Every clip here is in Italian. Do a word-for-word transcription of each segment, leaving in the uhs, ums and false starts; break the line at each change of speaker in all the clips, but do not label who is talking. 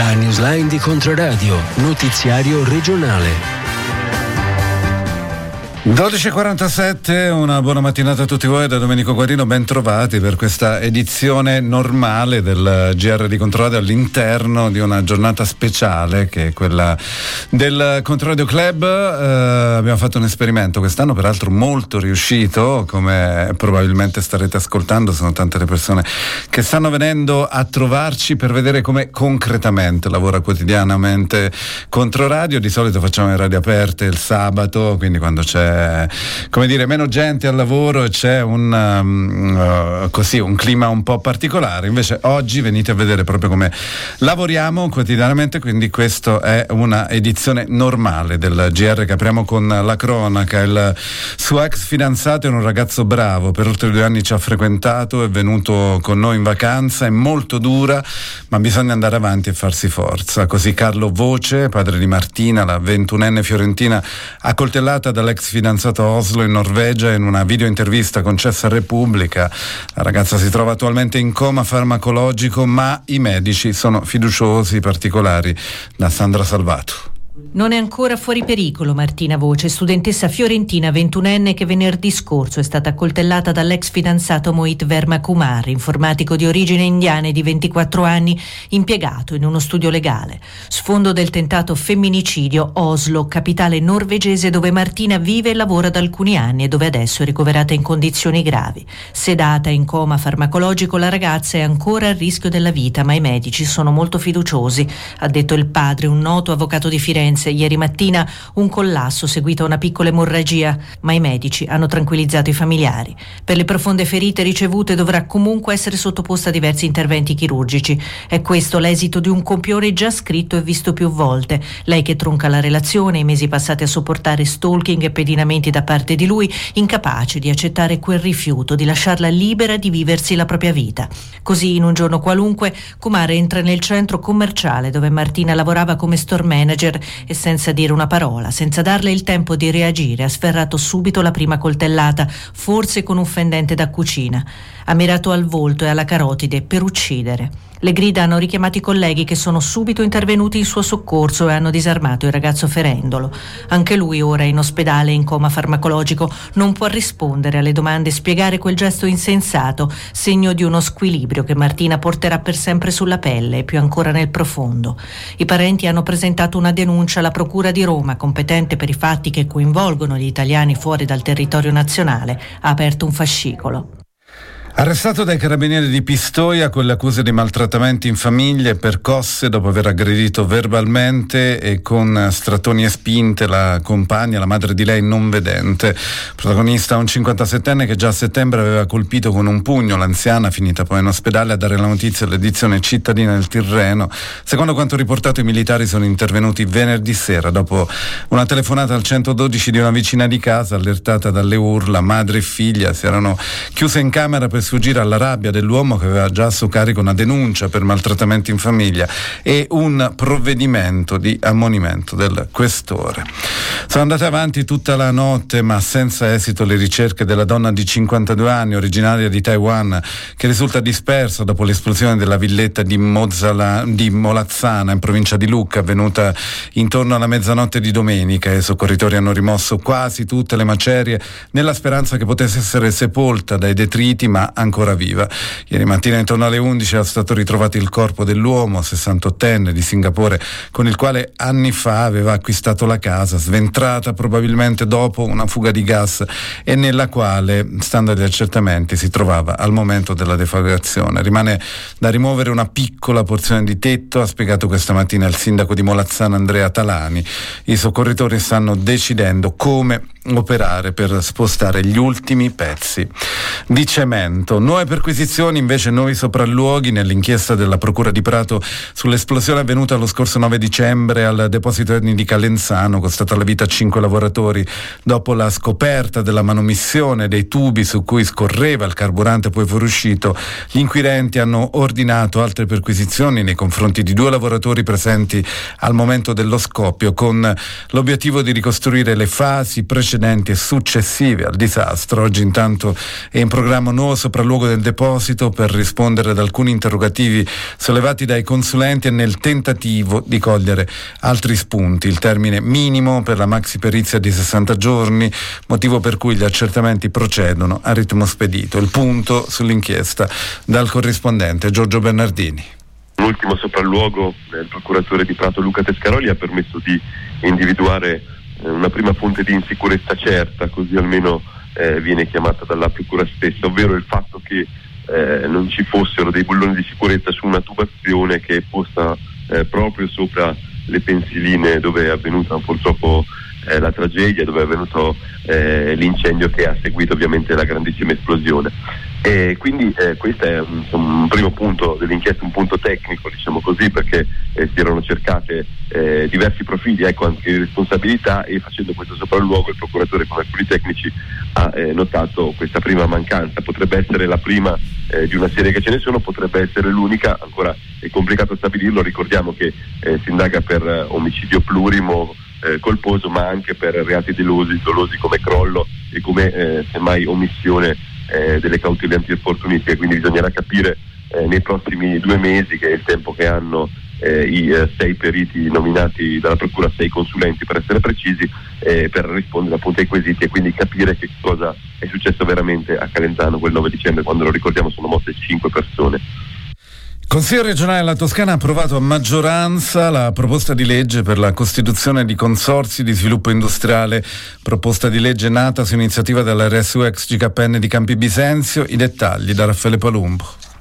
La newsline di Controradio, notiziario regionale.
dodici e quarantasette, una buona mattinata a tutti voi da Domenico Guarino, ben trovati per questa edizione normale del G R di Controradio all'interno di una giornata speciale che è quella del Controradio Club. Eh, abbiamo fatto un esperimento quest'anno, peraltro molto riuscito, come probabilmente starete ascoltando, sono tante le persone che stanno venendo a trovarci per vedere come concretamente lavora quotidianamente Controradio. Di solito facciamo le radio aperte il sabato, quindi quando c'è come dire meno gente al lavoro e c'è un um, uh, così un clima un po' particolare. Invece oggi venite a vedere proprio come lavoriamo quotidianamente, quindi questa è una edizione normale del G R che apriamo con la cronaca. Il suo ex fidanzato è un ragazzo bravo, per oltre due anni ci ha frequentato, è venuto con noi in vacanza, è molto dura ma bisogna andare avanti e farsi forza. Così Carlo Voce, padre di Martina, la ventunenne fiorentina accoltellata dall'ex fidanzato a Oslo in Norvegia, in una video intervista concessa a Repubblica. La ragazza si trova attualmente in coma farmacologico, ma i medici sono fiduciosi. Particolari da Sandra Salvato.
Non è ancora fuori pericolo Martina Voce, studentessa fiorentina ventunenne che venerdì scorso è stata accoltellata dall'ex fidanzato Mohit Verma-Kumar, informatico di origine indiana e di ventiquattro anni, impiegato in uno studio legale. Sfondo del tentato femminicidio, Oslo, capitale norvegese dove Martina vive e lavora da alcuni anni e dove adesso è ricoverata in condizioni gravi. Sedata in coma farmacologico, la ragazza è ancora a rischio della vita, ma i medici sono molto fiduciosi, ha detto il padre, un noto avvocato di Firenze. Ieri mattina un collasso seguito a una piccola emorragia, ma i medici hanno tranquillizzato i familiari. Per le profonde ferite ricevute dovrà comunque essere sottoposta a diversi interventi chirurgici. È questo l'esito di un copione già scritto e visto più volte. Lei che tronca la relazione, i mesi passati a sopportare stalking e pedinamenti da parte di lui, incapace di accettare quel rifiuto, di lasciarla libera di viversi la propria vita. Così, in un giorno qualunque, Kumar entra nel centro commerciale dove Martina lavorava come store manager e senza dire una parola, senza darle il tempo di reagire, ha sferrato subito la prima coltellata, forse con un fendente da cucina. Ha mirato al volto e alla carotide per uccidere. Le grida hanno richiamato i colleghi che sono subito intervenuti in suo soccorso e hanno disarmato il ragazzo ferendolo. Anche lui ora è in ospedale in coma farmacologico, non può rispondere alle domande e spiegare quel gesto insensato, segno di uno squilibrio che Martina porterà per sempre sulla pelle e più ancora nel profondo. I parenti hanno presentato una denuncia alla Procura di Roma, competente per i fatti che coinvolgono gli italiani fuori dal territorio nazionale, ha aperto un fascicolo.
Arrestato dai carabinieri di Pistoia con le accuse di maltrattamenti in famiglia e percosse dopo aver aggredito verbalmente e con strattoni e spinte la compagna, la madre di lei non vedente. Protagonista un cinquantasettenne che già a settembre aveva colpito con un pugno l'anziana, finita poi in ospedale. A dare la notizia all'edizione cittadina del Tirreno. Secondo quanto riportato, i militari sono intervenuti venerdì sera dopo una telefonata al centododici di una vicina di casa, allertata dalle urla. Madre e figlia si erano chiuse in camera per sfuggire alla rabbia dell'uomo che aveva già a suo carico una denuncia per maltrattamenti in famiglia e un provvedimento di ammonimento del questore. Sono andate avanti tutta la notte ma senza esito le ricerche della donna di cinquantadue anni, originaria di Taiwan, che risulta dispersa dopo l'esplosione della villetta di, Mozzala, di Molazzana in provincia di Lucca, avvenuta intorno alla mezzanotte di domenica. I soccorritori hanno rimosso quasi tutte le macerie nella speranza che potesse essere sepolta dai detriti, ma ancora viva. Ieri mattina intorno alle undici è stato ritrovato il corpo dell'uomo, sessantottenne di Singapore, con il quale anni fa aveva acquistato la casa, sventrata probabilmente dopo una fuga di gas e nella quale, stando agli accertamenti, si trovava al momento della deflagrazione. Rimane da rimuovere una piccola porzione di tetto, ha spiegato questa mattina il sindaco di Molazzana Andrea Talani. I soccorritori stanno decidendo come operare per spostare gli ultimi pezzi di cemento. Nuove perquisizioni, invece nuovi sopralluoghi nell'inchiesta della Procura di Prato sull'esplosione avvenuta lo scorso nove dicembre al deposito etnico di Calenzano, costata la vita a cinque lavoratori. Dopo la scoperta della manomissione dei tubi su cui scorreva il carburante poi fuoriuscito, gli inquirenti hanno ordinato altre perquisizioni nei confronti di due lavoratori presenti al momento dello scoppio, con l'obiettivo di ricostruire le fasi precedenti precedenti e successive al disastro. Oggi intanto è in programma un nuovo sopralluogo del deposito per rispondere ad alcuni interrogativi sollevati dai consulenti e nel tentativo di cogliere altri spunti. Il termine minimo per la maxi perizia di sessanta giorni, motivo per cui gli accertamenti procedono a ritmo spedito. Il punto sull'inchiesta dal corrispondente Giorgio Bernardini.
L'ultimo sopralluogo del procuratore di Prato Luca Tescaroli ha permesso di individuare eh, una prima fonte di insicurezza certa, così almeno eh, viene chiamata dalla procura stessa, ovvero il fatto che eh, non ci fossero dei bulloni di sicurezza su una tubazione che è posta eh, proprio sopra le pensiline dove è avvenuta purtroppo eh, la tragedia, dove è avvenuto eh, l'incendio che ha seguito ovviamente la grandissima esplosione. E quindi eh, questo è un, un primo punto dell'inchiesta, un punto tecnico, diciamo così, perché eh, si erano cercate eh, diversi profili, ecco, anche di responsabilità, e facendo questo sopralluogo il procuratore con alcuni tecnici ha eh, notato questa prima mancanza. Potrebbe essere la prima eh, di una serie che ce ne sono, potrebbe essere l'unica, ancora è complicato stabilirlo. Ricordiamo che eh, si indaga per eh, omicidio plurimo eh, colposo, ma anche per reati dolosi, dolosi come crollo e come eh, semmai omissione Eh, delle cautele antinfortunistiche. Quindi bisognerà capire eh, nei prossimi due mesi, che è il tempo che hanno eh, i eh, sei periti nominati dalla procura, sei consulenti per essere precisi, eh, per rispondere appunto ai quesiti e quindi capire che cosa è successo veramente a Calenzano quel nove dicembre, quando, lo ricordiamo, sono morte cinque persone.
Consiglio regionale della Toscana ha approvato a maggioranza la proposta di legge per la costituzione di consorzi di sviluppo industriale, proposta di legge nata su iniziativa dell'R S U ex G K N di Campi Bisenzio. I dettagli da Raffaele Palumbo.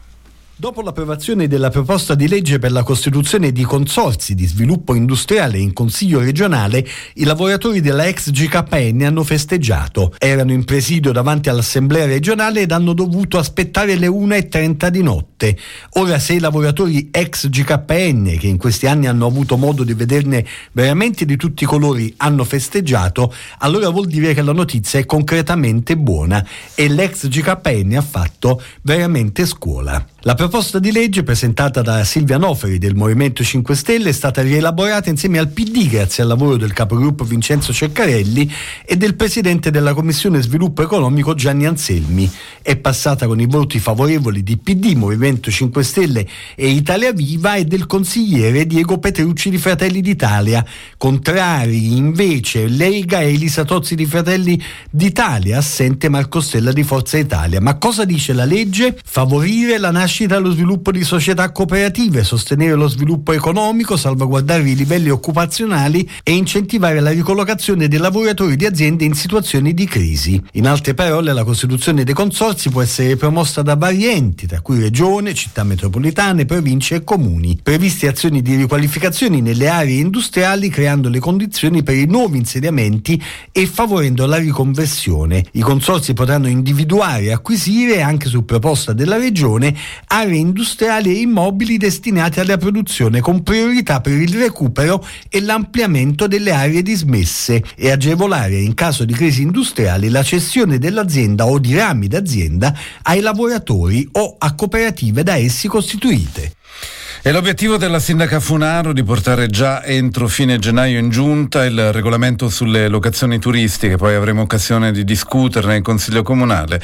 Dopo l'approvazione della proposta di legge per la costituzione di consorzi di sviluppo industriale in Consiglio regionale, i lavoratori della ex G K N hanno festeggiato. Erano in presidio davanti all'Assemblea regionale ed hanno dovuto aspettare le una e trenta di notte. Ora, se i lavoratori ex G K N, che in questi anni hanno avuto modo di vederne veramente di tutti i colori, hanno festeggiato, allora vuol dire che la notizia è concretamente buona e l'ex G K N ha fatto veramente scuola. La proposta di legge presentata da Silvia Noferi del Movimento cinque Stelle è stata rielaborata insieme al P D grazie al lavoro del capogruppo Vincenzo Ceccarelli e del presidente della Commissione Sviluppo Economico Gianni Anselmi. È passata con i voti favorevoli di P D, Movimento cinque Stelle e Italia Viva e del consigliere Diego Petrucci di Fratelli d'Italia. Contrari invece Lega e Elisa Tozzi di Fratelli d'Italia, assente Marco Stella di Forza Italia. Ma cosa dice la legge? Favorire la nascita e lo sviluppo di società cooperative, sostenere lo sviluppo economico, salvaguardare i livelli occupazionali e incentivare la ricollocazione dei lavoratori di aziende in situazioni di crisi. In altre parole, la costituzione dei consorzi può essere promossa da vari enti, tra cui regione, città metropolitane, province e comuni. Previste azioni di riqualificazione nelle aree industriali, creando le condizioni per i nuovi insediamenti e favorendo la riconversione. I consorzi potranno individuare e acquisire, anche su proposta della regione, aree industriali e immobili destinate alla produzione, con priorità per il recupero e l'ampliamento delle aree dismesse, e agevolare in caso di crisi industriali la cessione dell'azienda o di rami d'azienda ai lavoratori o a cooperative da essi costituite.
È l'obiettivo della sindaca Funaro di portare già entro fine gennaio in giunta il regolamento sulle locazioni turistiche, poi avremo occasione di discuterne in Consiglio Comunale.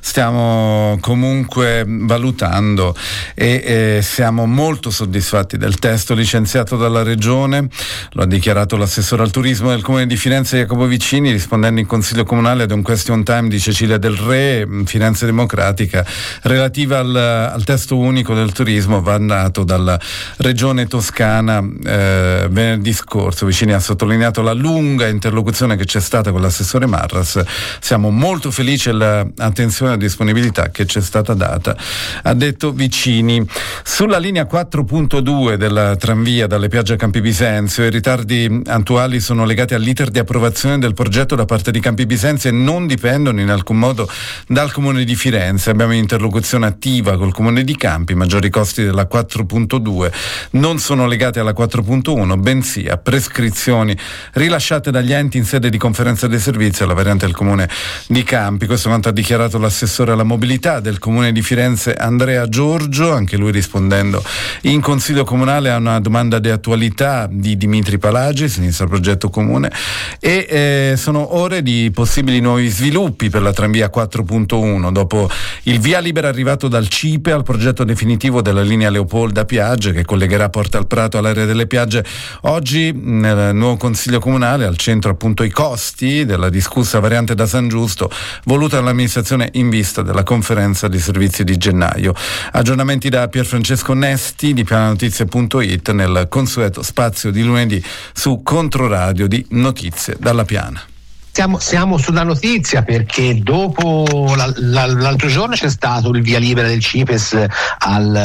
Stiamo comunque valutando e eh, siamo molto soddisfatti del testo licenziato dalla Regione, lo ha dichiarato l'assessore al turismo del Comune di Firenze Jacopo Vicini, rispondendo in Consiglio Comunale ad un question time di Cecilia Del Re, Firenze Democratica, relativa al, al testo unico del turismo mandato dalla Regione Toscana eh, venerdì scorso. Vicini ha sottolineato la lunga interlocuzione che c'è stata con l'assessore Marras. Siamo molto felici dell'attenzione e disponibilità che c'è stata data, ha detto Vicini. Sulla linea quattro punto due della tranvia dalle Piagge a Campi Bisenzio, i ritardi attuali sono legati all'iter di approvazione del progetto da parte di Campi Bisenzio e non dipendono in alcun modo dal Comune di Firenze. Abbiamo interlocuzione attiva col Comune di Campi. Maggiori costi della quattro punto due due non sono legate alla quattro punto uno, bensì a prescrizioni rilasciate dagli enti in sede di conferenza dei servizi alla variante del comune di Campi. Questo quanto ha dichiarato l'assessore alla mobilità del comune di Firenze Andrea Giorgio, anche lui rispondendo in consiglio comunale a una domanda di attualità di Dimitri Palagi, Sinistra Progetto Comune, e eh, sono ore di possibili nuovi sviluppi per la tranvia quattro punto uno dopo il via libera arrivato dal C I P E al progetto definitivo della linea Leopolda Piagge che collegherà Porta al Prato all'area delle Piagge. Oggi nel nuovo consiglio comunale al centro appunto i costi della discussa variante da San Giusto voluta dall'amministrazione in vista della conferenza di servizi di gennaio. Aggiornamenti da Pierfrancesco Nesti di piananotizie punto it nel consueto spazio di lunedì su Controradio di Notizie dalla Piana.
Siamo, siamo sulla notizia perché dopo la, la, l'altro giorno c'è stato il via libera del C I P E S al,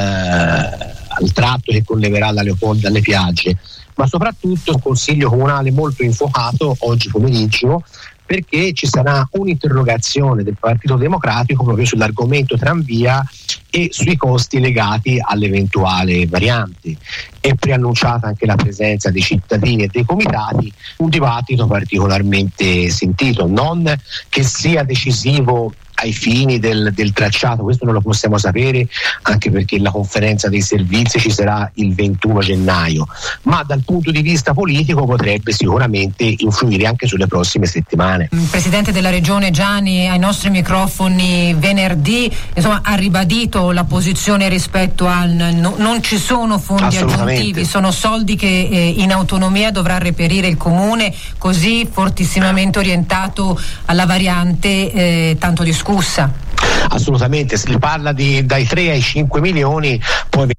al tratto che collegherà la Leopolda alle Piagge, ma soprattutto un consiglio comunale molto infuocato oggi pomeriggio perché ci sarà un'interrogazione del Partito Democratico proprio sull'argomento tranvia e sui costi legati all'eventuale variante. È preannunciata anche la presenza dei cittadini e dei comitati, un dibattito particolarmente sentito, non che sia decisivo ai fini del, del tracciato, questo non lo possiamo sapere anche perché la conferenza dei servizi ci sarà il ventuno gennaio, ma dal punto di vista politico potrebbe sicuramente influire anche sulle prossime settimane.
Il Presidente della Regione Gianni ai nostri microfoni venerdì insomma, ha ribadito la posizione rispetto al no, non ci sono fondi aggiuntivi, sono soldi che eh, in autonomia dovrà reperire il Comune, così fortissimamente orientato alla variante eh, tanto discussa.
Assolutamente, si parla di dai tre ai cinque milioni, poi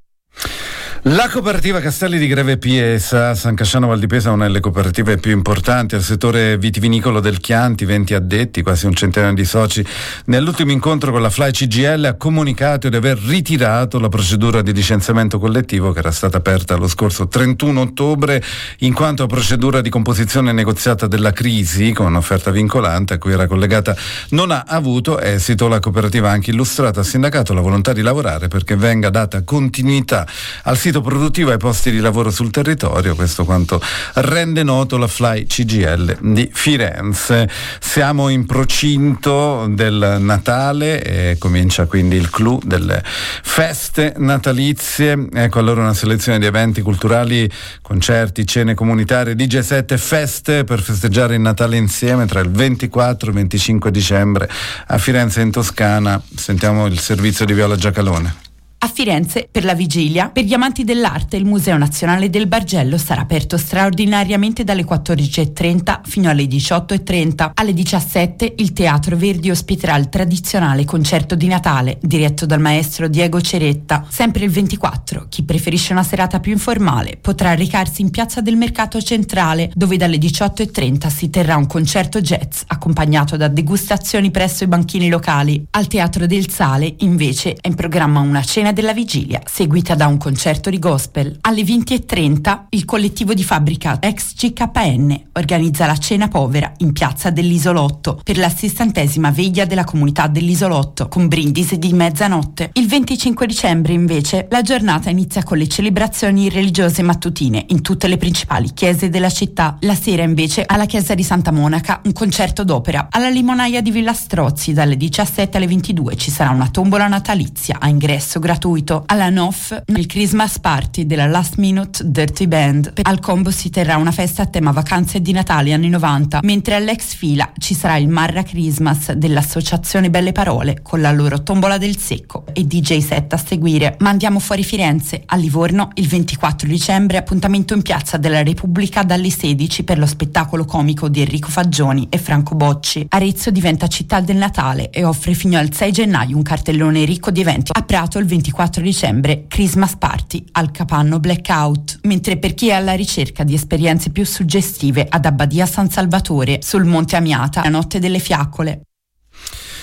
la cooperativa Castelli di Greve Piesa, San Casciano Val di Pesa è una delle cooperative più importanti al settore vitivinicolo del Chianti, venti addetti, quasi un centinaio di soci. Nell'ultimo incontro con la F L A I C G I L ha comunicato di aver ritirato la procedura di licenziamento collettivo che era stata aperta lo scorso trentuno ottobre, in quanto procedura di composizione negoziata della crisi con offerta vincolante a cui era collegata non ha avuto esito. La cooperativa ha anche illustrato al sindacato la volontà di lavorare perché venga data continuità al sito produttivo e ai posti di lavoro sul territorio, questo quanto rende noto la F L A I C G I L di Firenze. Siamo in procinto del Natale e comincia quindi il clou delle feste natalizie. Ecco allora una selezione di eventi culturali, concerti, cene comunitarie, D J set e feste per festeggiare il Natale insieme tra il ventiquattro e il venticinque dicembre a Firenze e in Toscana. Sentiamo il servizio di Viola Giacalone.
A Firenze, per la vigilia, per gli amanti dell'arte, il Museo Nazionale del Bargello sarà aperto straordinariamente dalle quattordici e trenta fino alle diciotto e trenta. Alle diciassette il Teatro Verdi ospiterà il tradizionale concerto di Natale, diretto dal maestro Diego Ceretta. Sempre il ventiquattro, chi preferisce una serata più informale potrà recarsi in Piazza del Mercato Centrale, dove dalle diciotto e trenta si terrà un concerto jazz, accompagnato da degustazioni presso i banchini locali. Al Teatro del Sale, invece, è in programma una cena della vigilia, seguita da un concerto di gospel. Alle venti e trenta il collettivo di fabbrica ex G K N organizza la cena povera in piazza dell'Isolotto per la sessantesima veglia della comunità dell'Isolotto, con brindisi di mezzanotte. Il venticinque dicembre invece la giornata inizia con le celebrazioni religiose mattutine in tutte le principali chiese della città. La sera invece alla chiesa di Santa Monaca un concerto d'opera. Alla limonaia di Villa Strozzi dalle diciassette alle ventidue ci sarà una tombola natalizia a ingresso gratuito. Alla N O F il Christmas Party della Last Minute Dirty Band. Al Combo si terrà una festa a tema vacanze di Natale anni novanta, mentre all'ex Fila ci sarà il Marra Christmas dell'associazione Belle Parole con la loro tombola del secco e D J set a seguire. Ma andiamo fuori Firenze. A Livorno il ventiquattro dicembre appuntamento in Piazza della Repubblica dalle sedici per lo spettacolo comico di Enrico Faggioni e Franco Bocci. Arezzo diventa città del Natale e offre fino al sei gennaio un cartellone ricco di eventi. A Prato il ventiquattro dicembre Christmas Party al Capanno Blackout, mentre per chi è alla ricerca di esperienze più suggestive ad Abbadia San Salvatore sul Monte Amiata la notte delle fiaccole.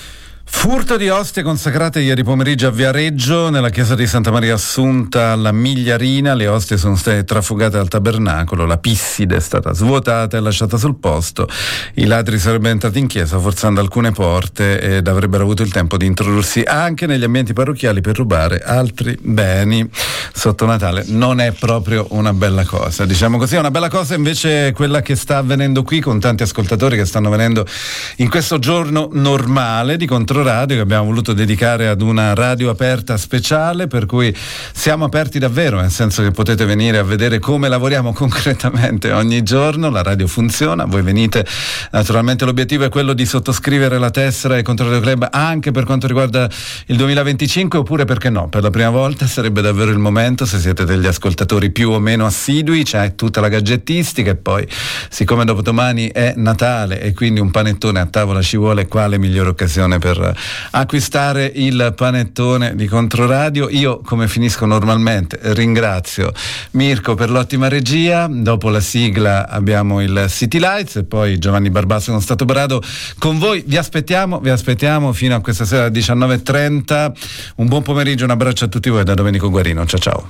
Furto di ostie consacrate ieri pomeriggio a Viareggio, nella chiesa di Santa Maria Assunta alla Migliarina. Le ostie sono state trafugate al tabernacolo, la pisside è stata svuotata e lasciata sul posto. I ladri sarebbero entrati in chiesa forzando alcune porte ed avrebbero avuto il tempo di introdursi anche negli ambienti parrocchiali per rubare altri beni. Sotto Natale non è proprio una bella cosa, diciamo così. Una bella cosa invece è quella che sta avvenendo qui, con tanti ascoltatori che stanno venendo in questo giorno normale di Controradio, che abbiamo voluto dedicare ad una radio aperta speciale, per cui siamo aperti davvero, nel senso che potete venire a vedere come lavoriamo concretamente ogni giorno. La radio funziona, voi venite, naturalmente l'obiettivo è quello di sottoscrivere la tessera e Controradio Club anche per quanto riguarda il duemilaventicinque, oppure perché no, per la prima volta sarebbe davvero il momento, se siete degli ascoltatori più o meno assidui, c'è tutta la gadgettistica, e poi siccome dopodomani è Natale e quindi un panettone a tavola ci vuole, quale migliore occasione per acquistare il panettone di Controradio. Io, come finisco normalmente, ringrazio Mirko per l'ottima regia. Dopo la sigla abbiamo il City Lights e poi Giovanni Barbasso con Stato Brado con voi. Vi aspettiamo, vi aspettiamo fino a questa sera alle diciannove e trenta. Un buon pomeriggio, un abbraccio a tutti voi da Domenico Guarino. Ciao ciao.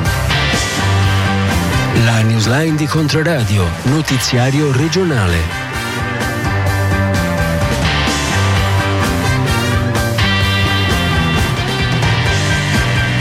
La newsline di Controradio, notiziario regionale.